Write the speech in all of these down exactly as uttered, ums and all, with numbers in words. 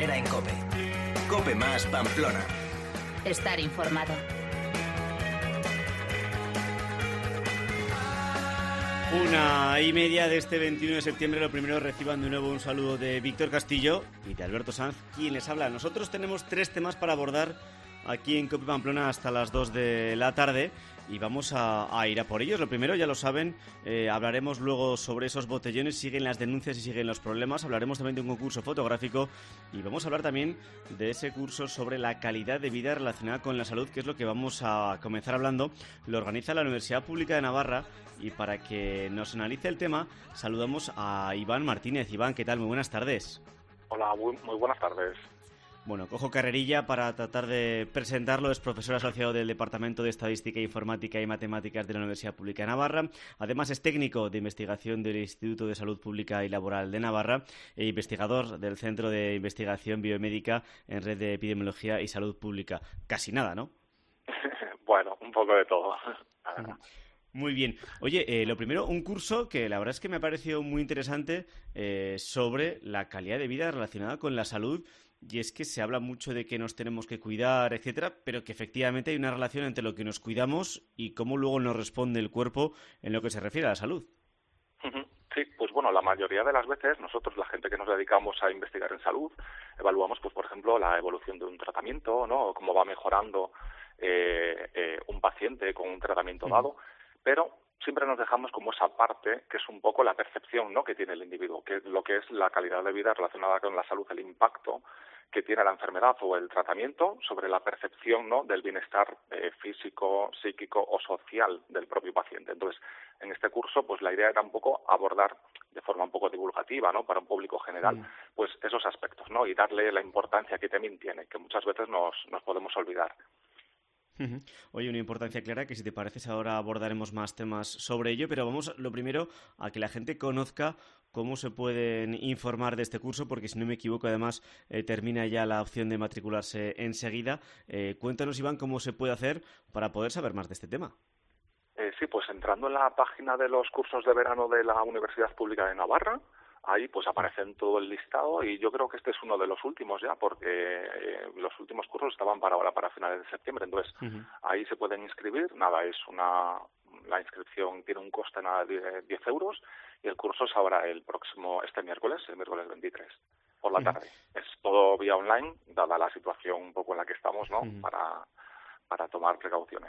primera en COPE. COPE más Pamplona. Estar informado. Una y media de este veintiuno de septiembre. Lo primero, reciban de nuevo un saludo de Víctor Castillo y de Alberto Sanz, quien les habla. Nosotros tenemos tres temas para abordar aquí en COPE Pamplona hasta las dos de la tarde y vamos a, a ir a por ellos. Lo primero, ya lo saben, eh, hablaremos luego sobre esos botellones, siguen las denuncias y siguen los problemas, hablaremos también de un concurso fotográfico y vamos a hablar también de ese curso sobre la calidad de vida relacionada con la salud, que es lo que vamos a comenzar hablando. Lo organiza la Universidad Pública de Navarra y para que nos analice el tema saludamos a Iván Martínez. Iván, ¿qué tal? Muy buenas tardes. Hola, muy, muy buenas tardes. Bueno, cojo carrerilla para tratar de presentarlo. Es profesor asociado del Departamento de Estadística, Informática y Matemáticas de la Universidad Pública de Navarra. Además, es técnico de investigación del Instituto de Salud Pública y Laboral de Navarra e investigador del Centro de Investigación Biomédica en Red de Epidemiología y Salud Pública. Casi nada, ¿no? Bueno, un poco de todo. Muy bien. Oye, eh, lo primero, un curso que la verdad es que me ha parecido muy interesante eh, sobre la calidad de vida relacionada con la salud. Y es que se habla mucho de que nos tenemos que cuidar, etcétera, pero que efectivamente hay una relación entre lo que nos cuidamos y cómo luego nos responde el cuerpo en lo que se refiere a la salud. Sí, pues bueno, la mayoría de las veces nosotros, la gente que nos dedicamos a investigar en salud, evaluamos, pues por ejemplo, la evolución de un tratamiento, ¿no? O cómo va mejorando eh, eh, un paciente con un tratamiento dado, pero siempre nos dejamos como esa parte que es un poco la percepción, ¿no?, que tiene el individuo, que lo que es la calidad de vida relacionada con la salud, el impacto que tiene la enfermedad o el tratamiento sobre la percepción, ¿no?, del bienestar eh, físico, psíquico o social del propio paciente. Entonces, en este curso, pues la idea era un poco abordar de forma un poco divulgativa, ¿no?, para un público general, mm. pues esos aspectos, ¿no?, y darle la importancia que también tiene, que muchas veces nos, nos podemos olvidar. Oye, una importancia clara que si te pareces ahora abordaremos más temas sobre ello, pero vamos lo primero a que la gente conozca cómo se pueden informar de este curso, porque si no me equivoco además eh, termina ya la opción de matricularse enseguida. Eh, cuéntanos, Iván, cómo se puede hacer para poder saber más de este tema. Eh, sí, pues entrando en la página de los cursos de verano de la Universidad Pública de Navarra, ahí pues aparecen todo el listado y yo creo que este es uno de los últimos ya, porque eh, los últimos cursos estaban para ahora, para finales de septiembre. Entonces, uh-huh. ahí se pueden inscribir. Nada, es una la inscripción tiene un coste nada de diez euros y el curso es ahora el próximo, este miércoles, el miércoles veintitrés, por la tarde. Uh-huh. Es todo vía online, dada la situación un poco en la que estamos, ¿no? Uh-huh. Para, para tomar precauciones.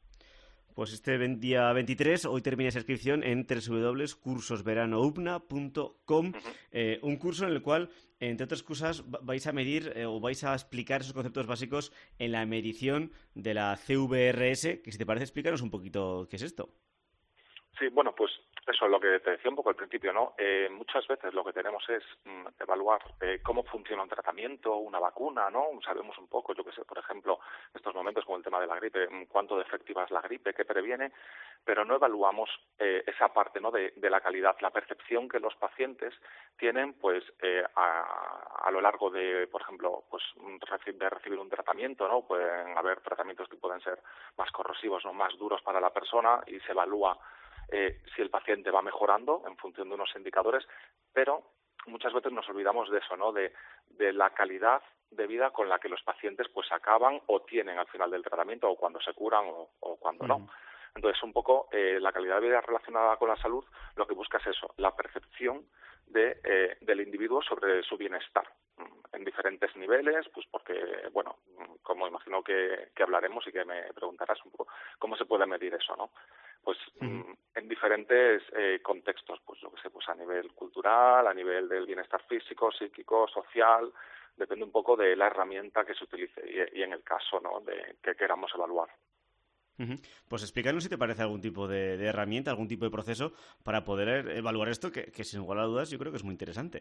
Pues este día veintitrés, hoy termina esa inscripción en doble u doble u doble u punto cursos verano u p n a punto com, uh-huh. eh, un curso en el cual, entre otras cosas, vais a medir eh, o vais a explicar esos conceptos básicos en la medición de la C V R S, que si te parece explícanos un poquito qué es esto. Sí, bueno, pues eso es lo que te decía un poco al principio, ¿no? Eh, muchas veces lo que tenemos es mm, evaluar eh, cómo funciona un tratamiento, una vacuna, ¿no? Sabemos un poco, yo que sé, por ejemplo, en estos momentos con el tema de la gripe, cuánto de efectiva es la gripe, qué previene, pero no evaluamos eh, esa parte, ¿no?, de, de la calidad, la percepción que los pacientes tienen, pues, eh, a, a lo largo de, por ejemplo, pues, de recibir un tratamiento, ¿no? Pueden haber tratamientos que pueden ser más corrosivos, ¿no?, más duros para la persona y se evalúa Eh, si el paciente va mejorando en función de unos indicadores, pero muchas veces nos olvidamos de eso, ¿no?, de, de la calidad de vida con la que los pacientes pues acaban o tienen al final del tratamiento, o cuando se curan o, o cuando uh-huh. no. Entonces, un poco eh, la calidad de vida relacionada con la salud lo que busca es eso, la percepción de, eh, del individuo sobre su bienestar en diferentes niveles, pues porque, bueno, como imagino que, que hablaremos y que me preguntarás un poco cómo se puede medir eso, ¿no? Pues uh-huh. en diferentes eh, contextos, pues yo que sé, pues a nivel cultural, a nivel del bienestar físico, psíquico, social, depende un poco de la herramienta que se utilice y, y en el caso, ¿no?, de que queramos evaluar. Uh-huh. Pues explícanos si te parece algún tipo de, de herramienta, algún tipo de proceso para poder evaluar esto, que, que sin lugar a dudas yo creo que es muy interesante.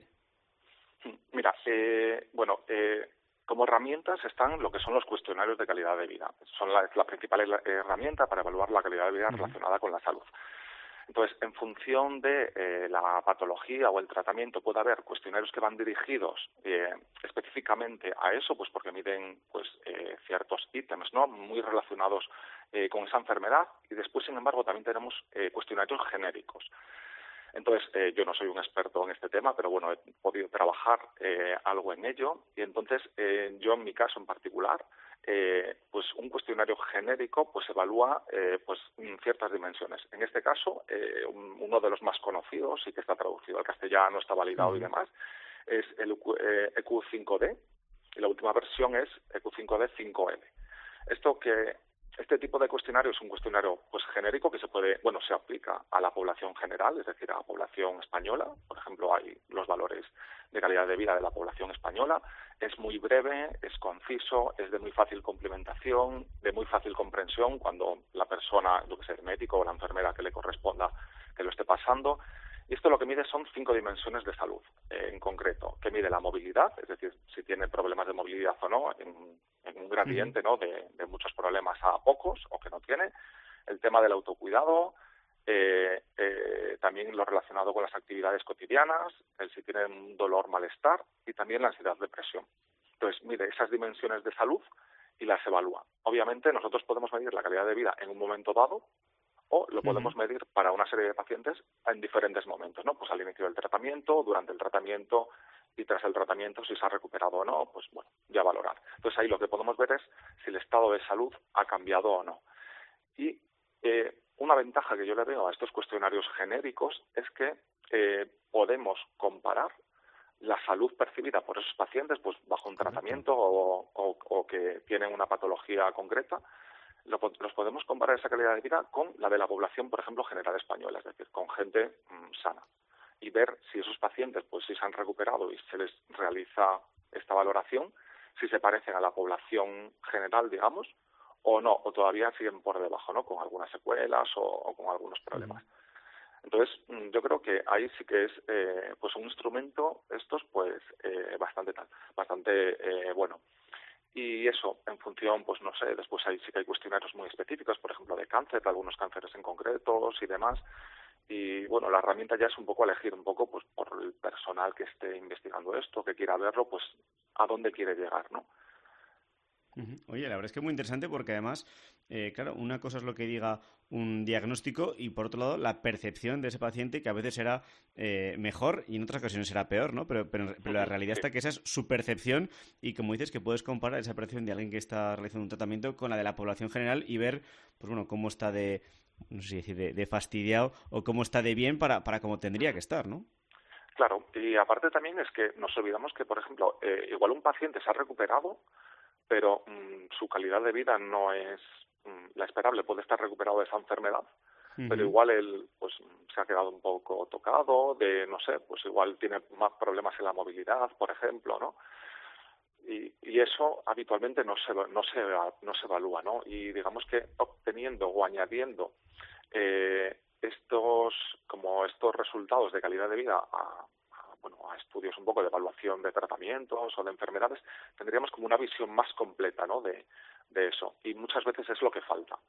Mira, eh, bueno, eh, como herramientas están lo que son los cuestionarios de calidad de vida. Son la, la principal herramienta para evaluar la calidad de vida uh-huh. relacionada con la salud. Entonces, en función de eh, la patología o el tratamiento, puede haber cuestionarios que van dirigidos eh, específicamente a eso, pues porque miden pues eh, ciertos ítems, ¿no?, muy relacionados eh, con esa enfermedad. Y después, sin embargo, también tenemos eh, cuestionarios genéricos. Entonces, eh, yo no soy un experto en este tema, pero bueno, he podido trabajar eh, algo en ello. Y entonces, eh, yo en mi caso en particular, eh, pues un cuestionario genérico pues evalúa eh, pues ciertas dimensiones. En este caso, eh, un, uno de los más conocidos y que está traducido al castellano, está validado uh-huh. y demás, es el eh, E Q cinco D. Y la última versión es E Q cinco D cinco L. Esto que Este tipo de cuestionario es un cuestionario pues genérico que se puede, bueno, se aplica a la población general, es decir, a la población española. Por ejemplo, hay los valores de calidad de vida de la población española. Es muy breve, es conciso, es de muy fácil complementación, de muy fácil comprensión cuando la persona, yo que sé, el médico o la enfermera que le corresponda que lo esté pasando. Y esto lo que mide son cinco dimensiones de salud, eh, en concreto, que mide la movilidad, es decir, si tiene problemas de movilidad o no, en, en un gradiente, ¿no?, de, de muchos problemas a pocos, o que no tiene, el tema del autocuidado, eh, eh, también lo relacionado con las actividades cotidianas, el si tiene un dolor, malestar, y también la ansiedad, depresión. Entonces, mide esas dimensiones de salud y las evalúa. Obviamente, nosotros podemos medir la calidad de vida en un momento dado, o lo podemos uh-huh. medir para una serie de pacientes en diferentes momentos, ¿no? Pues al inicio del tratamiento, durante el tratamiento y tras el tratamiento, si se ha recuperado o no, pues bueno, ya valorar. Entonces ahí lo que podemos ver es si el estado de salud ha cambiado o no. Y eh, una ventaja que yo le veo a estos cuestionarios genéricos es que eh, podemos comparar la salud percibida por esos pacientes, pues bajo un tratamiento o, o, o que tienen una patología concreta, los podemos comparar esa calidad de vida con la de la población, por ejemplo, general española, es decir, con gente mmm, sana, y ver si esos pacientes, pues si se han recuperado y se les realiza esta valoración, si se parecen a la población general, digamos, o no, o todavía siguen por debajo, ¿no?, con algunas secuelas o, o con algunos problemas. Entonces, yo creo que ahí sí que es eh, pues un instrumento, estos, pues eh, bastante tal, bastante eh, bueno. Y eso, en función, pues no sé, después ahí sí que hay cuestionarios muy específicos, por ejemplo, de cáncer, de algunos cánceres en concretos y demás. Y bueno, la herramienta ya es un poco elegir un poco, pues por el personal que esté investigando esto, que quiera verlo, pues a dónde quiere llegar, ¿no? Oye, la verdad es que es muy interesante porque además, eh, claro, una cosa es lo que diga un diagnóstico y por otro lado la percepción de ese paciente, que a veces será eh, mejor y en otras ocasiones será peor, ¿no? Pero, pero, pero la realidad está que esa es su percepción y como dices que puedes comparar esa percepción de alguien que está realizando un tratamiento con la de la población general y ver, pues bueno, cómo está de, no sé si decir, de, de fastidiado o cómo está de bien para, para cómo tendría que estar, ¿no? Claro, y aparte también es que nos olvidamos que, por ejemplo, eh, igual un paciente se ha recuperado, pero mmm, su calidad de vida no es mmm, la esperable, puede estar recuperado de esa enfermedad, uh-huh. pero igual él pues se ha quedado un poco tocado, de no sé, pues igual tiene más problemas en la movilidad, por ejemplo, ¿no? Y, y eso habitualmente no se no se no se evalúa, ¿no? Y digamos que obteniendo o añadiendo eh, estos como estos resultados de calidad de vida a bueno, a estudios un poco de evaluación de tratamientos o de enfermedades, tendríamos como una visión más completa, ¿no?, de, de eso. Y muchas veces es lo que falta.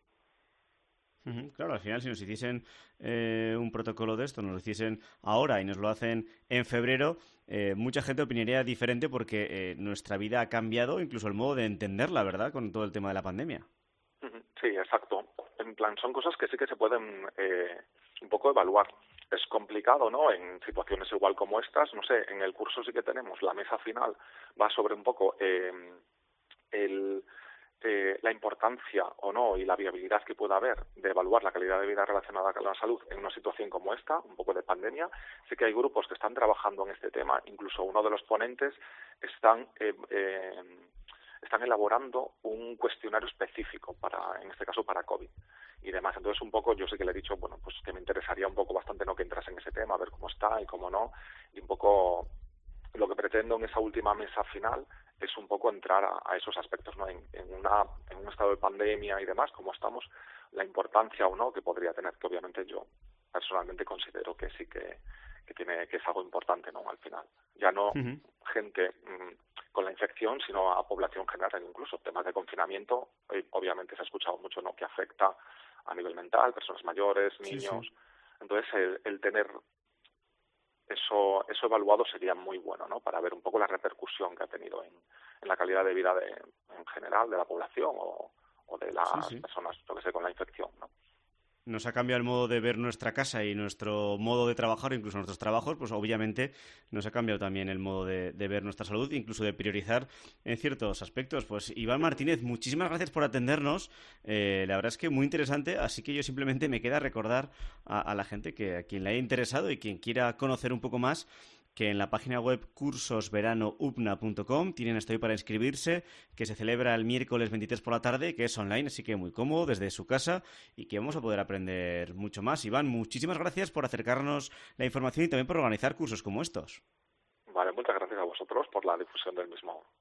Uh-huh. Claro, al final si nos hiciesen eh, un protocolo de esto, nos lo hiciesen ahora y nos lo hacen en febrero, eh, mucha gente opinaría diferente porque eh, nuestra vida ha cambiado, incluso el modo de entenderla, ¿verdad?, con todo el tema de la pandemia. Uh-huh. Sí, exacto. En plan, son cosas que sí que se pueden eh, un poco evaluar. Es complicado, ¿no?, en situaciones igual como estas, no sé, en el curso sí que tenemos, la mesa final va sobre un poco eh, el, eh, la importancia o no y la viabilidad que pueda haber de evaluar la calidad de vida relacionada con la salud en una situación como esta, un poco de pandemia. Sí que hay grupos que están trabajando en este tema, incluso uno de los ponentes están... Eh, eh, están elaborando un cuestionario específico para, en este caso, para COVID y demás. Entonces, un poco, yo sí que le he dicho, bueno, pues que me interesaría un poco bastante no que entrase en ese tema, a ver cómo está y cómo no, y un poco lo que pretendo en esa última mesa final es un poco entrar a, a esos aspectos, ¿no? En, en, una, en un estado de pandemia y demás, como estamos, la importancia o no que podría tener, que obviamente yo personalmente considero que sí que, que tiene que es algo importante, ¿no?, al final. Ya no uh-huh. gente mmm, con la infección, sino a población general, incluso temas de confinamiento, eh, obviamente se ha escuchado mucho, ¿no?, que afecta a nivel mental, personas mayores, niños. Sí, sí. Entonces, el, el tener eso eso evaluado sería muy bueno, ¿no?, para ver un poco la repercusión que ha tenido en, en la calidad de vida de, en general de la población o, o de las sí, sí. personas, lo que sé, con la infección, ¿no? nos ha cambiado el modo de ver nuestra casa y nuestro modo de trabajar, incluso nuestros trabajos, pues obviamente nos ha cambiado también el modo de, de ver nuestra salud, incluso de priorizar en ciertos aspectos. Pues Iván Martínez, muchísimas gracias por atendernos. Eh, la verdad es que muy interesante, así que yo simplemente me queda recordar a, a la gente que a quien le haya interesado y quien quiera conocer un poco más, que en la página web cursos verano upna punto com tienen esto ahí para inscribirse, que se celebra el miércoles veintitrés por la tarde, que es online, así que muy cómodo desde su casa y que vamos a poder aprender mucho más. Iván, muchísimas gracias por acercarnos la información y también por organizar cursos como estos. Vale, muchas gracias a vosotros por la difusión del mismo.